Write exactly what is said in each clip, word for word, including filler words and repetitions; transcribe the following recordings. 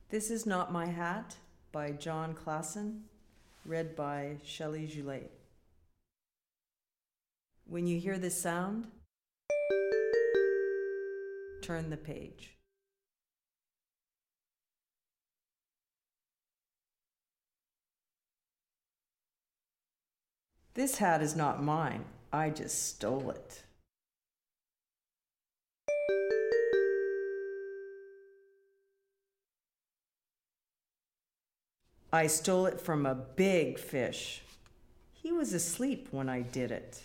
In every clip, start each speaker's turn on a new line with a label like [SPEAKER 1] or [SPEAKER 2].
[SPEAKER 1] This is Not My Hat by John Klassen, read by Shelley Goulet. When you hear this sound, turn the page. This hat is not mine. I just stole it. I stole it from a big fish. He was asleep when I did it.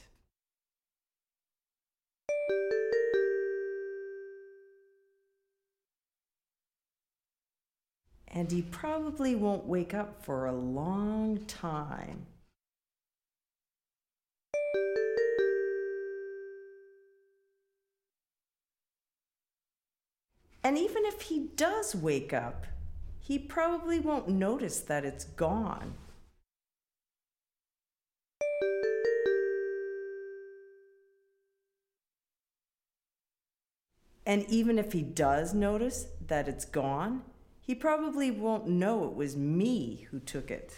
[SPEAKER 1] And he probably won't wake up for a long time. And even if he does wake up, he probably won't notice that it's gone. And even if he does notice that it's gone, he probably won't know it was me who took it.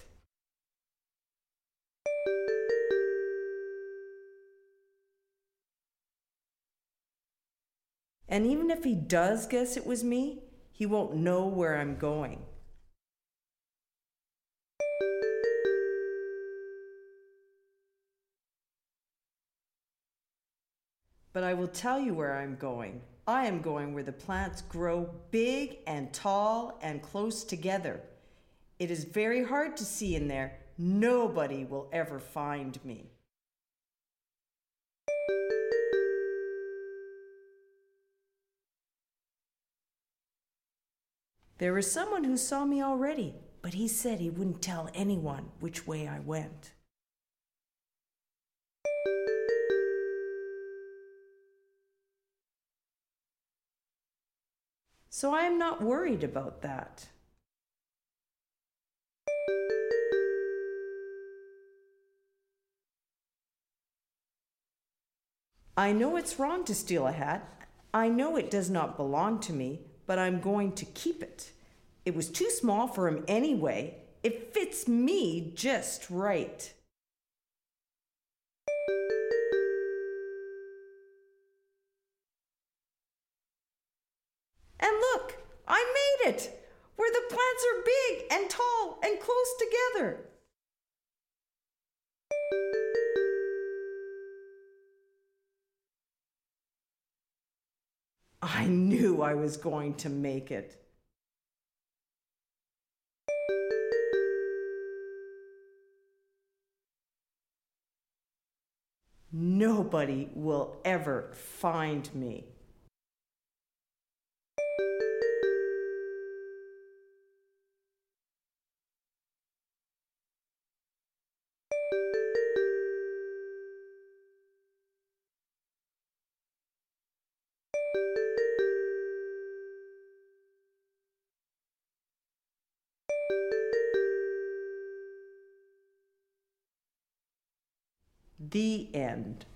[SPEAKER 1] And even if he does guess it was me, he won't know where I'm going. But I will tell you where I'm going. I am going where the plants grow big and tall and close together. It is very hard to see in there. Nobody will ever find me. There is someone who saw me already, but he said he wouldn't tell anyone which way I went. So I am not worried about that. I know it's wrong to steal a hat. I know it does not belong to me, but I'm going to keep it. It was too small for him anyway. It fits me just right. And look, I made it! Where the plants are big and tall and close together. I knew I was going to make it. Nobody will ever find me. The end.